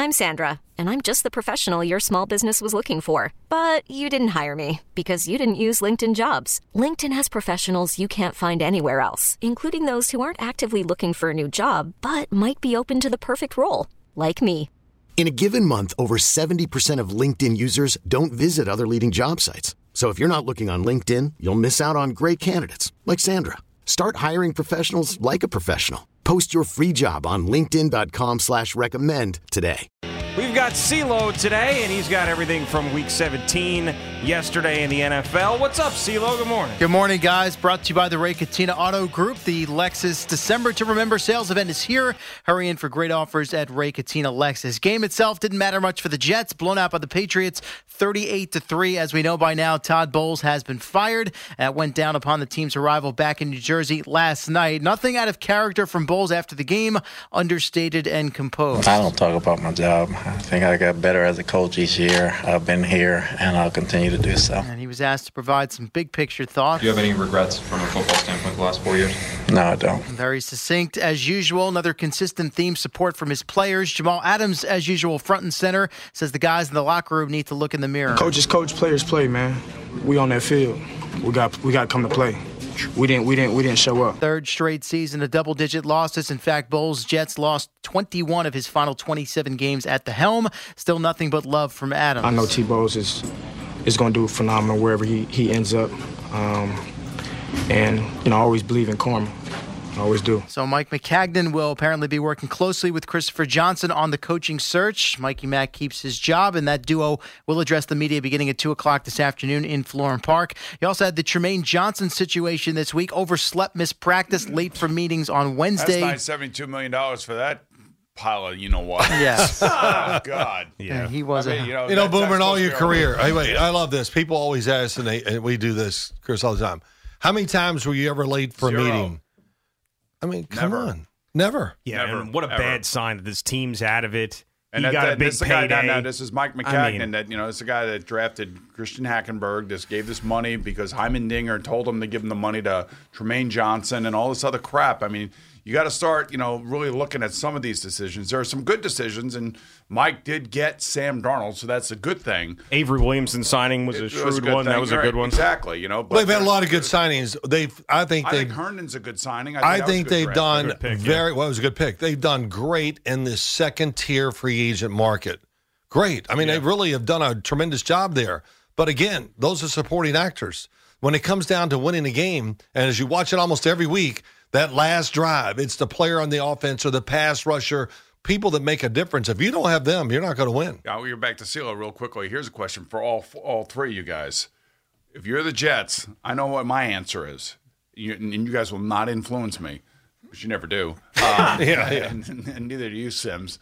I'm Sandra, and I'm just the professional your small business was looking for. But you didn't hire me because you didn't use LinkedIn Jobs. LinkedIn has professionals you can't find anywhere else, including those who aren't actively looking for a new job, but might be open to the perfect role, like me. In a given month, over 70% of LinkedIn users don't visit other leading job sites. So if you're not looking on LinkedIn, you'll miss out on great candidates like Sandra. Start hiring professionals like a professional. Post your free job on linkedin.com/recommend today. We've got CeeLo today, and he's got everything from Week 17 yesterday in the NFL. What's up, CeeLo? Good morning. Good morning, guys. Brought to you by the Ray Catena Auto Group. The Lexus December to Remember sales event is here. Hurry in for great offers at Ray Catena Lexus. Game itself didn't matter much for the Jets. Blown out by the Patriots 38-3. As we know by now, Todd Bowles has been fired. That went down upon the team's arrival back in New Jersey last night. Nothing out of character from Bowles after the game. Understated and composed. I don't talk about my job. I think I got better as a coach each year. I've been here, and I'll continue to do so. And he was asked to provide some big-picture thoughts. Do you have any regrets from a football standpoint the last 4 years? No, I don't. Very succinct as usual. Another consistent theme, support from his players. Jamal Adams, as usual, front and center, says the guys in the locker room need to look in the mirror. Coaches coach, players play, man. We on that field. We got to come to play. We didn't show up. Third straight season of double-digit losses. In fact, Bowles' Jets lost 21 of his final 27 games at the helm. Still nothing but love from Adams. I know T. Bowles is going to do phenomenal wherever he ends up. And, I always believe in karma. I always do. So Mike Maccagnan will apparently be working closely with Christopher Johnson on the coaching search. Mikey Mack keeps his job, and that duo will address the media beginning at 2 o'clock this afternoon in Florham Park. You also had the Tremaine Johnson situation this week. Overslept, missed practice, late for meetings on Wednesday. That's $72 million for that pile of you-know-what. Yes. Oh, God. Yeah. He was Boomer, in all your career. I love this. People always ask, and we do this, Chris, all the time. How many times were you ever late for a meeting? I mean, come on. Never. Yeah, Never, and what a ever. bad sign that this team's out of it. And he got a big payday. This is Mike Maccagnan. This is the guy that drafted Christian Hackenberg. Just gave this money because Hyman Dinger told him to give him the money to Tremaine Johnson and all this other crap. I mean, you got to start, really looking at some of these decisions. There are some good decisions, and Mike did get Sam Darnold, so that's a good thing. Avery Williamson signing was a shrewd one. That was a good one. Exactly. But they've had a lot of good signings. I think Herndon's a good signing. I think they've done pick, it was a good pick. They've done great in the second-tier free agent market. Great. I mean, they really have done a tremendous job there. But again, those are supporting actors. When it comes down to winning a game, and as you watch it almost every week, that last drive, it's the player on the offense or the pass rusher, people that make a difference. If you don't have them, you're not going to win. Now, we're back to CeeLo real quickly. Here's a question for all three of you guys. If you're the Jets, I know what my answer is. And you guys will not influence me, which you never do. And neither do you, Sims.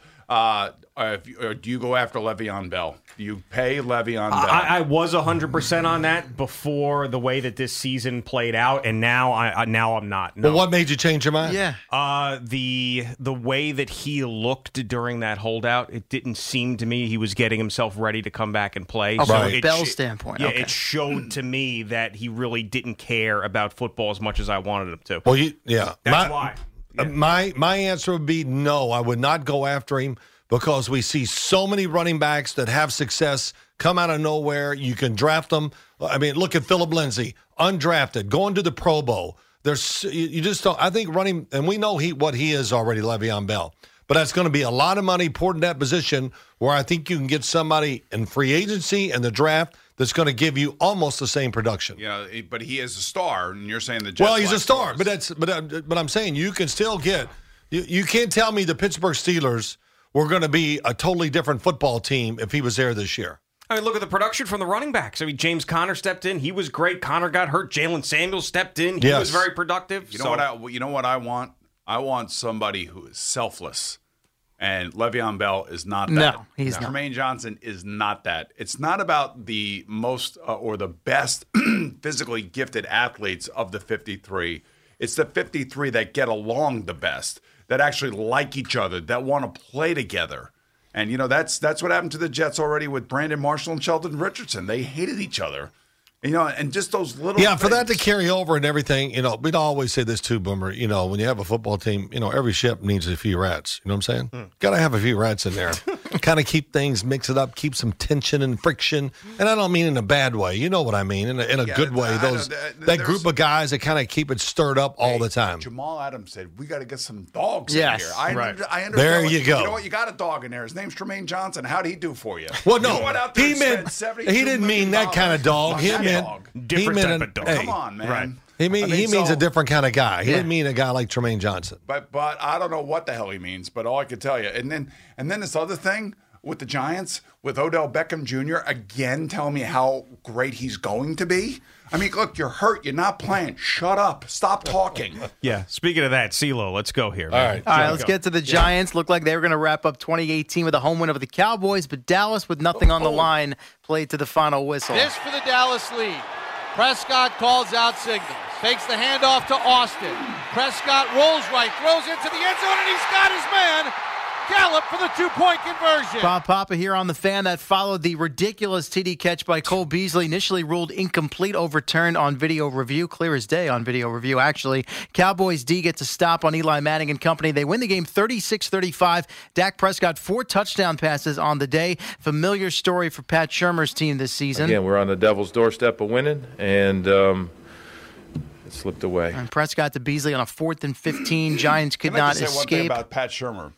Do you go after Le'Veon Bell? Do you pay Le'Veon Bell? I was 100% on that before the way that this season played out, and now I'm not. No. But what made you change your mind? Yeah. The way that he looked during that holdout, it didn't seem to me he was getting himself ready to come back and play. From a Bell standpoint. Yeah, okay. It showed to me that he really didn't care about football as much as I wanted him to. Well, That's why. Yeah. My answer would be no. I would not go after him because we see so many running backs that have success come out of nowhere. You can draft them. I mean, look at Phillip Lindsay, undrafted, going to the Pro Bowl. You just don't. I think running, and we know what he is already, Le'Veon Bell. But that's going to be a lot of money poured in that position where I think you can get somebody in free agency and the draft that's going to give you almost the same production. But he is a star, and you're saying the Jets. Well, he's a star, but I'm saying you can still get. You can't tell me the Pittsburgh Steelers were going to be a totally different football team if he was there this year. I mean, look at the production from the running backs. I mean, James Conner stepped in. He was great. Conner got hurt. Jalen Samuels stepped in. He was very productive. You know what I want? I want somebody who is selfless. And Le'Veon Bell is not that. No, he's not. Tremaine Johnson is not that. It's not about the most or the best physically gifted athletes of the 53. It's the 53 that get along the best, that actually like each other, that want to play together. And, that's what happened to the Jets already with Brandon Marshall and Sheldon Richardson. They hated each other. And just those little things. For that to carry over and everything, we'd always say this too, Boomer, when you have a football team, every ship needs a few rats. You know what I'm saying? Got to have a few rats in there. kind of keep things, mix it up, keep some tension and friction. And I don't mean in a bad way. You know what I mean? In a good way. That group of guys that kind of keep it stirred up all the time. Jamal Adams said, we got to get some dogs in here. I understand. There you go. You know what? You got a dog in there. His name's Tremaine Johnson. How'd he do for you? Well, no. You went out there he didn't mean that kind of dog. Different type of dog. Hey, come on, man. Right. He means a different kind of guy. He didn't mean a guy like Tremaine Johnson. But I don't know what the hell he means, but all I can tell you. And then this other thing with the Giants, with Odell Beckham Jr., again telling me how great he's going to be. I mean, look, you're hurt. You're not playing. Shut up. Stop talking. Yeah. Speaking of that, CeeLo, let's go here. All right. All right, let's get to the Giants. Looked like they were going to wrap up 2018 with a home win over the Cowboys, but Dallas, with nothing on the line, played to the final whistle. This for the Dallas lead. Prescott calls out signals. Fakes the handoff to Austin. Prescott rolls right, throws into the end zone, and he's got his man. Gallup for the two-point conversion. Bob Papa here on The Fan. That followed the ridiculous TD catch by Cole Beasley, initially ruled incomplete, overturned on video review. Clear as day on video review, actually. Cowboys D gets a stop on Eli Manning and company. They win the game 36-35. Dak Prescott 4 touchdown passes on the day. Familiar story for Pat Shurmur's team this season. Again, we're on the Devil's doorstep of winning, and it slipped away. And Prescott to Beasley on a 4th and 15. Giants could not Can I just say one thing escape. about Pat Shurmur?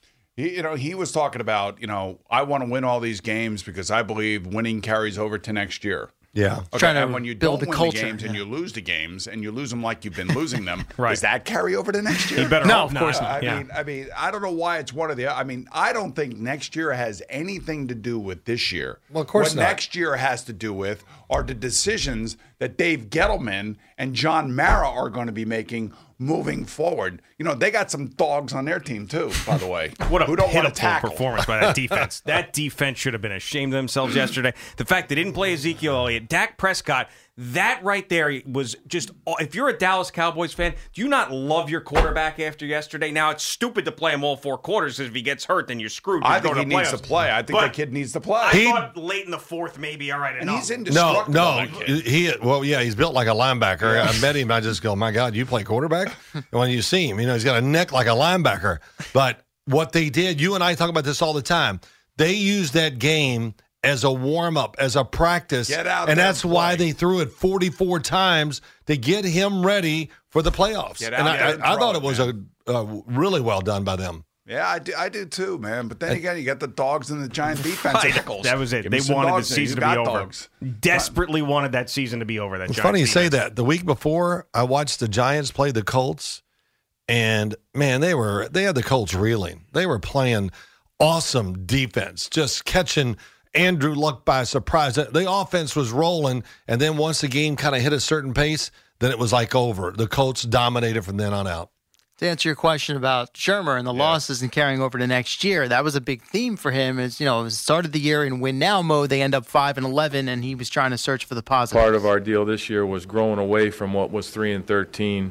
He was talking about, I want to win all these games because I believe winning carries over to next year. Yeah. Okay, Trying to and when you build don't the win culture, the games and you lose the games and you lose them like you've been losing them, Right. does that carry over to next year? You better No, hope of course not. not. I mean, I don't know why it's one or the other. I mean, I don't think next year has anything to do with this year. Well, of course what not. next year has to do with are the decisions that Dave Gettleman and John Mara are going to be making moving forward. They got some dogs on their team too, by the way. What a who don't want to pitiful tackle. performance by that defense. That defense should have been ashamed of themselves yesterday. The fact they didn't play Ezekiel Elliott, Dak Prescott, that right there was just, if you're a Dallas Cowboys fan, do you not love your quarterback after yesterday? Now, it's stupid to play him all 4 quarters because if he gets hurt, then you're screwed. I think he needs to play. I think the kid needs to play. I thought late in the 4th, maybe, all right, and enough. he's indestructible. No, that kid. he's built like a linebacker. I met him. I just go, my God, you play quarterback? And when you see him, he's got a neck like a linebacker. But what they did, you and I talk about this all the time, they used that game as a warm-up, as a practice. Get out and there that's and why play. they threw it 44 times to get him ready for the playoffs. Get out And there and I throw thought it, it was a really well done by them. Yeah, I do too, man. But then again, you got the dogs and the Giant defense tackles. That was it. Give me They some wanted the dogs in there. season You to be got over. dogs. Desperately wanted that season to be over. That It's Giants funny you say defense. that. The week before, I watched the Giants play the Colts, and man, they had the Colts reeling. They were playing awesome defense, just catching Andrew Luck by surprise. The offense was rolling, and then once the game kind of hit a certain pace, then it was like over. The Colts dominated from then on out. To answer your question about Shurmur and the losses and carrying over to next year, that was a big theme for him. Is started the year in win now mode. They end up 5-11, and he was trying to search for the positive. Part of our deal this year was growing away from what was 3-13,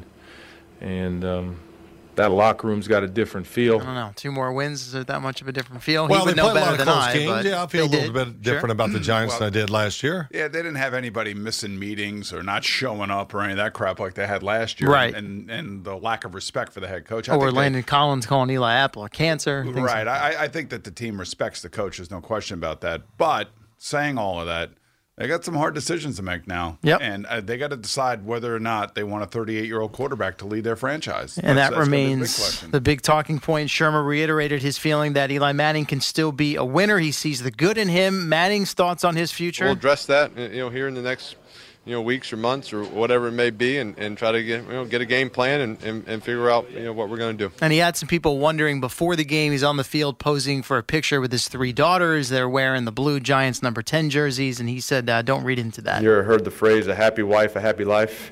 and that locker room's got a different feel. I don't know. 2 more wins, is it that much of a different feel? Well, he would they know played a lot better of than close I. games. But Yeah, I feel a they little bit did. different about the Giants than I did last year. Yeah, they didn't have anybody missing meetings or not showing up or any of that crap like they had last year. Right. And the lack of respect for the head coach. Or Landon Collins calling Eli Apple a cancer. things Right. like I think that the team respects the coach. There's no question about that. But saying all of that, they got some hard decisions to make now. Yep. And they got to decide whether or not they want a 38-year-old quarterback to lead their franchise. And That's that gonna be the big remains question. the big talking point. Shurmur reiterated his feeling that Eli Manning can still be a winner. He sees the good in him. Manning's thoughts on his future. We'll address that, here in the next, weeks or months or whatever it may be, and try to get a game plan and figure out, what we're going to do. And he had some people wondering before the game. He's on the field posing for a picture with his 3 daughters. They're wearing the blue Giants number 10 jerseys, and he said, "Don't read into that." You ever heard the phrase, a happy wife, a happy life?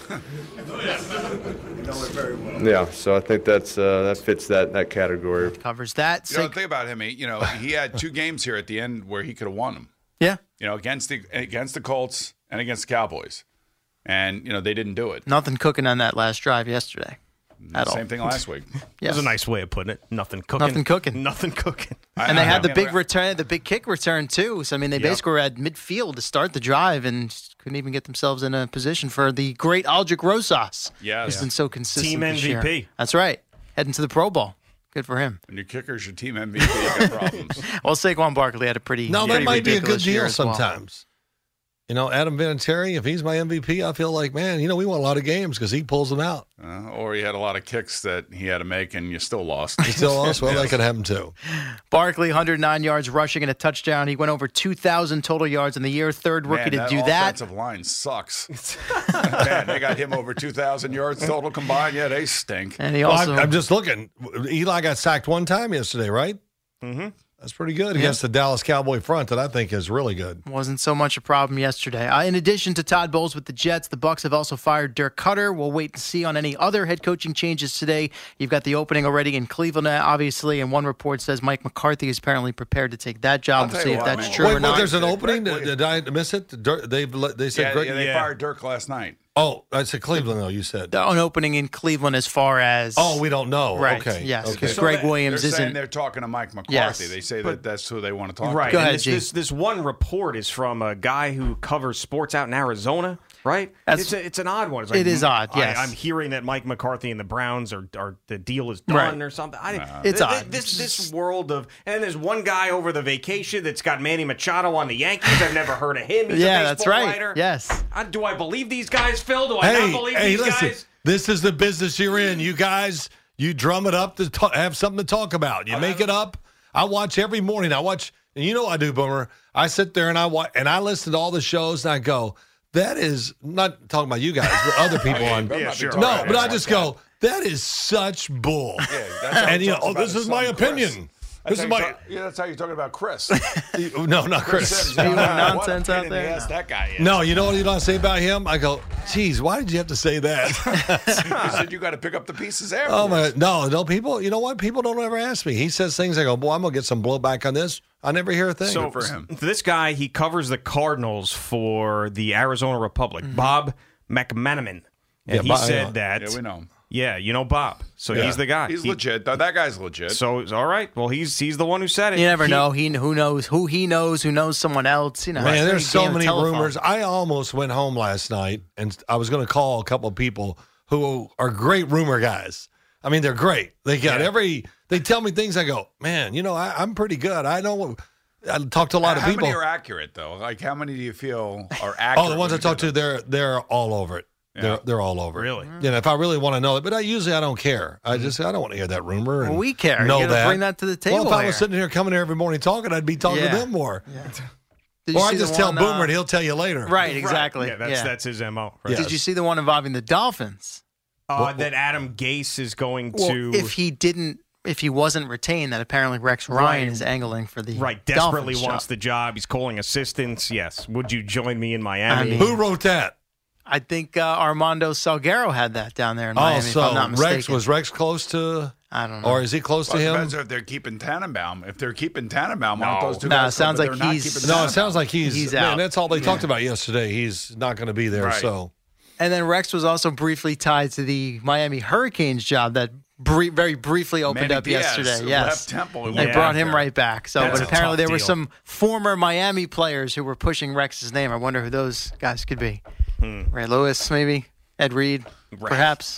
Yeah, so I think that fits that category. Covers that. The thing about him, he had 2 games here at the end where he could have won them. Yeah. Against the Colts and against the Cowboys. And, they didn't do it. Nothing cooking on that last drive yesterday. At all. Same thing last week. Yes. That's a nice way of putting it. Nothing cooking. Nothing cooking. Nothing cooking. And they had the big return, the big kick return, too. So, they basically were at midfield to start the drive and couldn't even get themselves in a position for the great Aldrich Rosas. Yes. Who's been so consistent Team this year. MVP. That's right. Heading to the Pro Bowl. Good for him. When your kicker's your team MVP, you got problems. Well, Saquon Barkley had a pretty No, that pretty might be a good ridiculous year deal as well. sometimes. You know, Adam Vinatieri, if he's my MVP, I feel like, man, you know, we won a lot of games because he pulls them out. Or he had a lot of kicks that he had to make, and you still lost. He still lost? Well, that could happen too. Barkley, 109 yards rushing and a touchdown. He went over 2,000 total yards in the year. Third rookie to do that. Offensive line sucks. Man, they got him over 2,000 yards total combined. Yeah, they stink. And he also, I'm just looking. Eli got sacked one time yesterday, right? Mm-hmm. That's pretty good against the Dallas Cowboy front that I think is really good. wasn't so much a problem yesterday. In addition to Todd Bowles with the Jets, the Bucs have also fired Dirk Cutter. We'll wait and see on any other head coaching changes today. You've got the opening already in Cleveland, obviously, and one report says Mike McCarthy is apparently prepared to take that job. We'll see if that's true or not. There's an opening? Did I miss it? They said Greg? Yeah, they fired Dirk last night. Oh, I said Cleveland, though, you said. An opening in Cleveland as far as... Oh, we don't know. Right, Okay. yes, because Okay. Greg Williams they're isn't... saying they're talking to Mike McCarthy. Yes, They say that that's who they want to talk Right. to. Go ahead, And this one report is from a guy who covers sports out in Arizona, right? It's an odd one. It's like, It is odd, yes. I'm hearing that Mike McCarthy and the Browns are the deal is done or something. It's odd. This world of... And there's one guy over the vacation that's got Manny Machado on the Yankees. I've never heard of him. He's a that's baseball right. writer. Yes. Do I believe these guys, Phil? Do I not believe these listen, guys? this is the business you're in. You guys, you drum it up to have something to talk about. You make it up. I watch every morning. And you know I do, Boomer. I sit there and I watch, and I listen to all the shows, and I go, that is, not talking about you guys, but other people on. Yeah, sure. No, but I just go, that is such bull. Yeah, that's how And he you talks know, about this his is my son, Chris. opinion. That's This is how you my. talk- that's how you're talking about Chris. No, not Chris. Sims. Spewing What nonsense out opinion there? he has that guy is. No, you know what you don't say about him? I go, geez, why did you have to say that? He said you got to pick up the pieces afterwards. Oh my! No, people. You know what? People don't ever ask me. He says things. I go, boy, I'm gonna get some blowback on this. I never hear a thing. So for him. This guy, he covers the Cardinals for the Arizona Republic, Bob McManaman. And he said that. Yeah, we know him. Yeah, you know Bob. So he's the guy. He's legit. That guy's legit. So it's all right. Well, he's the one who said it. You never know. Who knows who knows someone else. You know, Man, it's there's a so game of many telephone. rumors. I almost went home last night, and I was going to call a couple of people who are great rumor guys. I mean, they're great. They got They tell me things. I go, man, you know, I'm pretty good. I know. I talk to a lot of people. How many are accurate though? Like, how many do you feel are accurate? Oh, the ones I talk to, they're all over it. Yeah. They're all over it. Really? You know, if I really want to know it, but I don't care. I don't want to hear that rumor. Well, and we care. Know You gotta that. bring that to the table Well, if I here. was sitting here coming here every morning talking, I'd be talking to them more. Did you Or I see just the tell one, Boomer and he'll tell you later. Right, exactly. Yeah, that's his MO. Right? Did you see the one involving the Dolphins? That Adam Gase is going to... Well, if he wasn't retained, that apparently Rex Ryan is angling for the desperately Dolphins wants job. the job. He's calling assistance. Yes. Would you join me in Miami? I mean- Who wrote that? I think Armando Salguero had that down there in Miami, if I'm not mistaken. Was Rex close to? I don't know. Or is he close to Well, it him? depends if they're keeping Tannenbaum. If they're keeping Tannenbaum, aren't those two No, guys? it sounds but like they're not he's- keeping No, it Tannenbaum. sounds like he's out. Man, that's all they talked about yesterday. He's not going to be there. Right. So And then Rex was also briefly tied to the Miami Hurricanes job that very briefly opened Manny up Diaz, yesterday. who Yes. left Temple, who They went brought back him there. right back. So, That's but a apparently tough there were deal. some former Miami players who were pushing Rex's name. I wonder who those guys could be. Ray Lewis, maybe? Ed Reed, perhaps?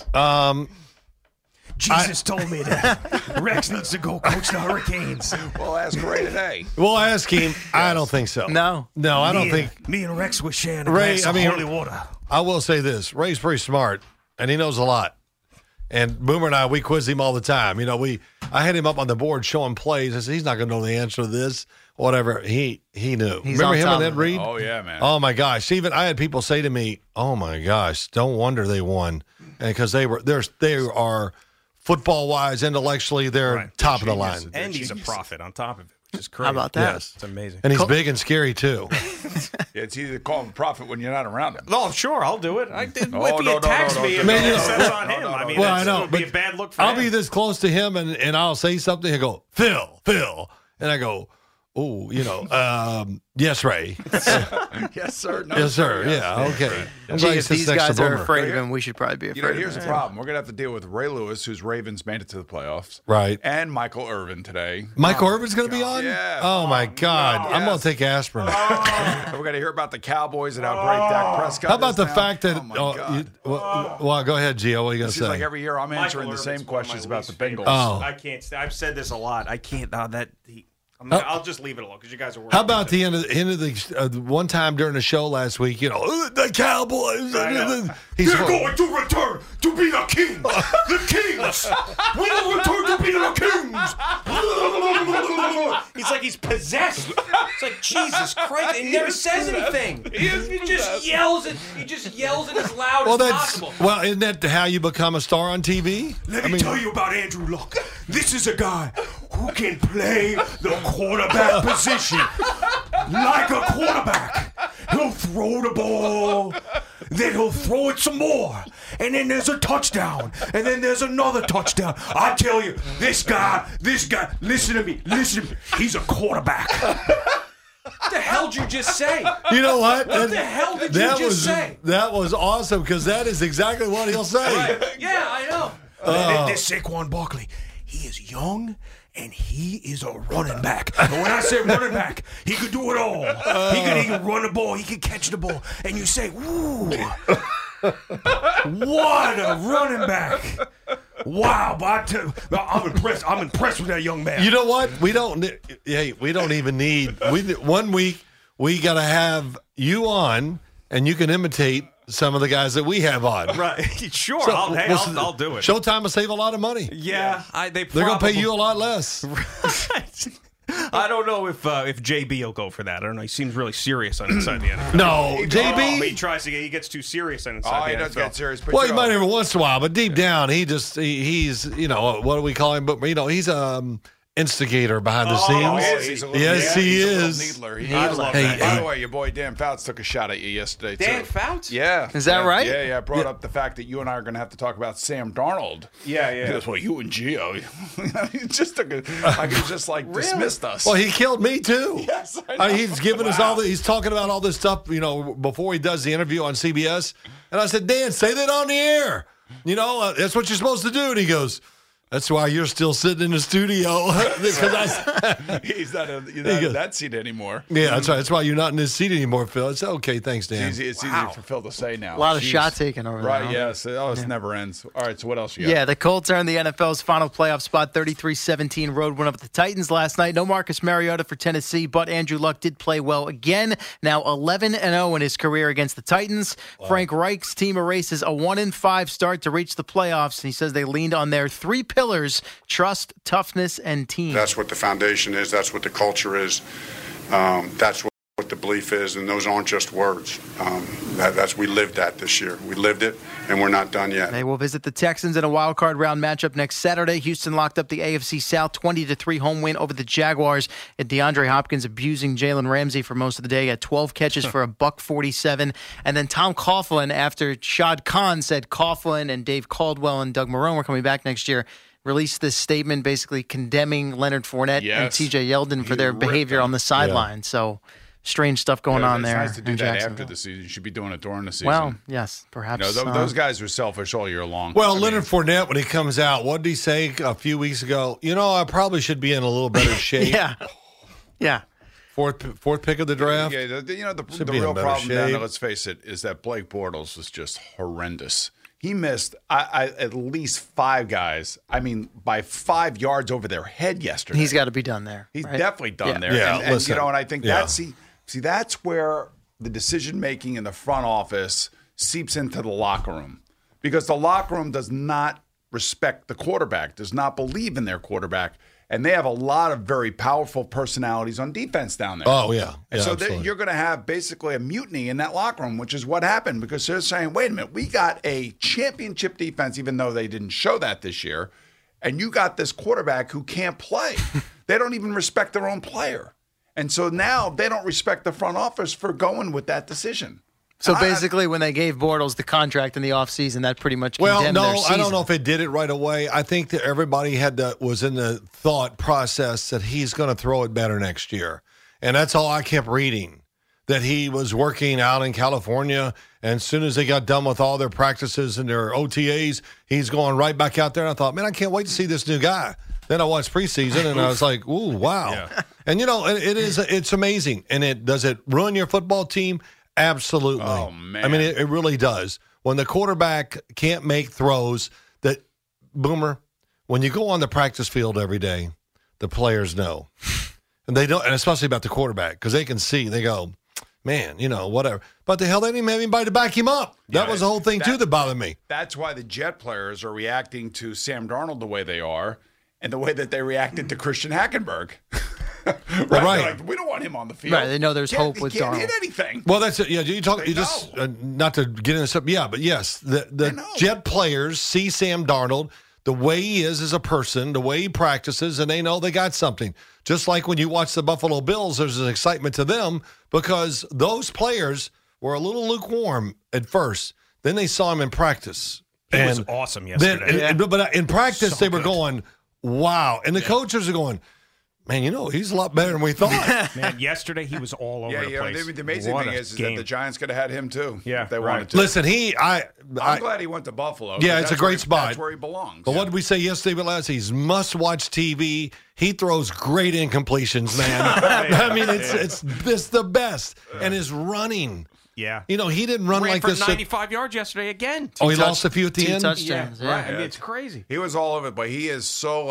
Jesus told me that Rex needs to go coach the Hurricanes. We'll ask Ray today. we'll ask him. I don't think so. No. I don't think. Me and Rex were sharing Ray, I mean, holy water. I will say this: Ray's pretty smart, and he knows a lot. And Boomer and I, we quiz him all the time. You know, I had him up on the board showing plays. I said, he's not going to know the answer to this, whatever. He knew. He's Remember on him top and Ed of it. Reed? Oh yeah, man. Oh my gosh! Even I had people say to me, "Oh my gosh, don't wonder they won," because they are football wise, intellectually, they're top of the line. And he's a prophet on top of it, which is crazy. How about that? Yes. It's amazing. And he's big and scary too. Yeah, it's easy to call him a prophet when you're not around him. Oh, sure, I'll do it. If he no, attacks no, me, no, if no, he no, says no, on no, him, no, I no. mean, Well, I that know, would be but a bad look for I'll him. be this close to him, and I'll say something. He'll go, Phil, and I go, Oh, yes, Ray. Yes, sir. No, yes, sir. Yeah, okay. I'm glad if these guys are afraid of him, we should probably be afraid of him. Here's the problem. We're going to have to deal with Ray Lewis, whose Ravens made it to the playoffs. Right. And Michael Irvin today. Michael Irvin's going to be on? Yeah. Oh, my God. No, I'm going to take aspirin. We're going to hear about the Cowboys and how great Dak Prescott How about is the now. fact that God. go ahead, Gio. What are you going It to seems say? like every year I'm answering the same questions about the Bengals. Oh. I can't. I've said this a lot. I can't. I'll just leave it alone because you guys are worried. How about the end of the one time during the show last week? The Cowboys. They're going to return to be the kings. The kings. We will return to be the kings. He's like he's possessed. It's like Jesus Christ. He never says anything. He just yells it. He just yells it as loud as possible. Well, isn't that how you become a star on TV? Let me tell you about Andrew Luck. This is a guy who can play the quarterback position like a quarterback. He'll throw the ball, then he'll throw it some more, and then there's a touchdown, and then there's another touchdown. I tell you, this guy, listen to me, he's a quarterback. What the hell did you just say? You know what? What the hell did you just say? That was awesome because that is exactly what he'll say. Right. Yeah, I know. This Saquon Barkley, he is young and he is a running back. And when I say running back, he could do it all. He can run the ball, he can catch the ball, and you say, "Ooh, what a running back!" Wow, but I'm impressed. I'm impressed with that young man. You know what? We don't even need. 1 week we got to have you on, and you can imitate some of the guys that we have on. Right. Sure. So, I'll do it. Showtime will save a lot of money. Yeah. They're going to pay you a lot less. I don't know if JB will go for that. I don't know. He seems really serious on inside the NFL. No, JB. He gets too serious on inside the NFL. He does get serious. But Well, he might every once in a while, but deep down, he's what do we call him? But he's instigator behind the scenes. Yes, he is. Needler. I love that. By the way, your boy Dan Fouts took a shot at you yesterday, too. Dan Fouts? Yeah. Is that right? Yeah. I brought up the fact that you and I are going to have to talk about Sam Darnold. Yeah. He goes, well, you and Gio. He just took dismissed us. Well, he killed me, too. Yes, I know. He's giving us all he's talking about all this stuff, before he does the interview on CBS. And I said, Dan, say that on the air. That's what you're supposed to do. And he goes, that's why you're still sitting in the studio. He's not in that seat anymore. Yeah, that's right. That's why you're not in this seat anymore, Phil. It's okay. Thanks, Dan. It's easy for Phil to say now. A lot of shot taking over there. Right, yes. It never ends. All right, so what else you got? Yeah, the Colts are in the NFL's final playoff spot, 33-17 road win over the Titans last night. No Marcus Mariota for Tennessee, but Andrew Luck did play well again. Now 11-0 in his career against the Titans. Wow. Frank Reich's team erases a 1-5 start to reach the playoffs. He says they leaned on their three pillars: trust, toughness, and team. That's what the foundation is. That's what the culture is. That's what the belief is, and those aren't just words. We lived that this year. We lived it, and we're not done yet. They will visit the Texans in a wild card round matchup next Saturday. Houston locked up the AFC South 20-3 home win over the Jaguars. And DeAndre Hopkins abusing Jalen Ramsey for most of the day at 12 catches for $147. And then Tom Coughlin, after Shad Khan said Coughlin and Dave Caldwell and Doug Marrone were coming back next year, released this statement basically condemning Leonard Fournette and TJ Yeldon for their behavior on the sideline. So strange stuff going on there. It's nice to do that after the season. You should be doing it during the season. Well, yes, perhaps. Those guys are selfish all year long. Well, Leonard Fournette, when he comes out, what did he say a few weeks ago? I probably should be in a little better shape. Yeah. Fourth pick of the draft. Yeah, the real problem down there, let's face it, is that Blake Bortles was just horrendous. He missed at least five guys. I mean, by 5 yards over their head yesterday. He's got to be done there. He's definitely done there. Yeah, and I think that's where the decision making in the front office seeps into the locker room, because the locker room does not respect the quarterback, does not believe in their quarterback. And they have a lot of very powerful personalities on defense down there. Oh, yeah. And so you're going to have basically a mutiny in that locker room, which is what happened, because they're saying, wait a minute, we got a championship defense, even though they didn't show that this year, and you got this quarterback who can't play. They don't even respect their own player. And so now they don't respect the front office for going with that decision. So basically, when they gave Bortles the contract in the offseason, that pretty much Well, condemned their no, season. I don't know if it did it right away. I think that everybody was in the thought process that he's going to throw it better next year. And that's all I kept reading, that he was working out in California, and as soon as they got done with all their practices and their OTAs, he's going right back out there. And I thought, man, I can't wait to see this new guy. Then I watched preseason, and I was like, ooh, wow. Yeah. And, it's amazing. And does it ruin your football team? Absolutely. Oh, man. I mean, it really does. When the quarterback can't make throws that, Boomer, when you go on the practice field every day, the players know. And they don't, and especially about the quarterback, because they can see, they go, man, whatever. But the hell, they didn't even have anybody to back him up. That was the whole thing, too, that bothered me. That's why the Jet players are reacting to Sam Darnold the way they are and the way that they reacted to Christian Hackenberg. Right. Like, we don't want him on the field. Right. They know there's hope with Darnold. He can't hit anything. Well, that's it. Yeah, not to get into something. Yeah, but yes, the Jet players see Sam Darnold the way he is as a person, the way he practices, and they know they got something. Just like when you watch the Buffalo Bills, there's an excitement to them because those players were a little lukewarm at first. Then they saw him in practice. He was awesome yesterday. But in practice, they were going, wow. And the coaches are going, man, he's a lot better than we thought. Man, yesterday he was all over the place. The amazing thing is that the Giants could have had him too. Yeah, if they wanted to. Listen, I'm glad he went to Buffalo. Yeah, it's a great spot. That's where he belongs. But what did we say yesterday? He's must-watch TV. He throws great incompletions, man. I mean, it's the best. And his running. Yeah. He didn't run like this. 95 yards yesterday again. He lost a few at the end? Touchdowns. Yeah, right. I mean, it's crazy. He was all over it, but he is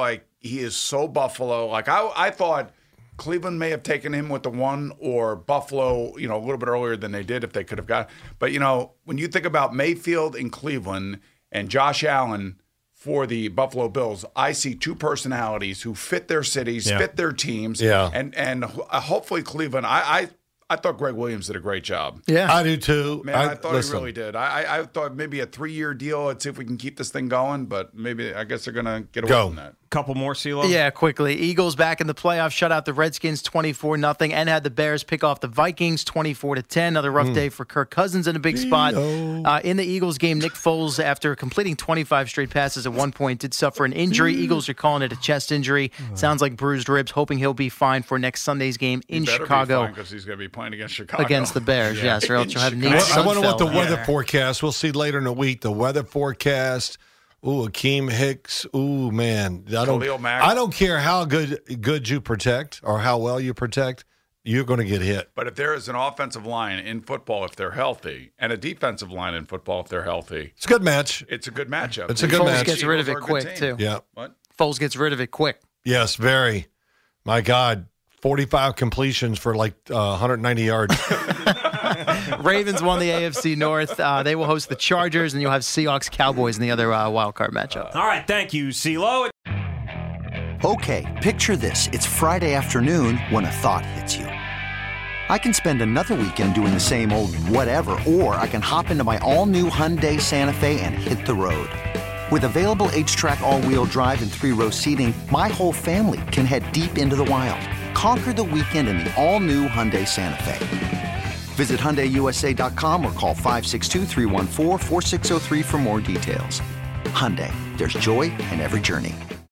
so Buffalo. Like, I thought Cleveland may have taken him with the one, or Buffalo, a little bit earlier than they did if they could have got. But, when you think about Mayfield in Cleveland and Josh Allen for the Buffalo Bills, I see two personalities who fit their cities, fit their teams. Yeah. And hopefully Cleveland, I thought Greg Williams did a great job. Yeah. I do too. Man, I thought he really did. I thought maybe a 3-year deal. Let's see if we can keep this thing going, but maybe I guess they're going to get away from that. Couple more, CeeLo? Yeah, quickly. Eagles back in the playoffs, shut out the Redskins 24-0, and had the Bears pick off the Vikings 24-10. Another rough day for Kirk Cousins in a big spot. In the Eagles game, Nick Foles, after completing 25 straight passes at one point, did suffer an injury. Eagles are calling it a chest injury. Sounds like bruised ribs, hoping he'll be fine for next Sunday's game in Chicago. Because he's going to be playing against Chicago. Against the Bears, yes, or else you'll have Nate Sudfeld. I wonder what the weather forecast. We'll see later in the week. The weather forecast. Ooh, Akeem Hicks. Ooh, man. I don't care how good you protect or how well you protect. You're going to get hit. But if there is an offensive line in football, if they're healthy, and a defensive line in football, if they're healthy, it's a good match. It's a good matchup. It's a good match. Foles gets rid of it quick, too. Yeah. What? Foles gets rid of it quick. Yes, very. My God. 45 completions for like 190 yards. Ravens won the AFC North. They will host the Chargers, and you'll have Seahawks Cowboys in the other wild card matchup. All right, thank you, CeeLo. Okay, picture this. It's Friday afternoon when a thought hits you. I can spend another weekend doing the same old whatever, or I can hop into my all-new Hyundai Santa Fe and hit the road. With available H-Track all-wheel drive and 3-row seating, my whole family can head deep into the wild. Conquer the weekend in the all-new Hyundai Santa Fe. Visit HyundaiUSA.com or call 562-314-4603 for more details. Hyundai, there's joy in every journey.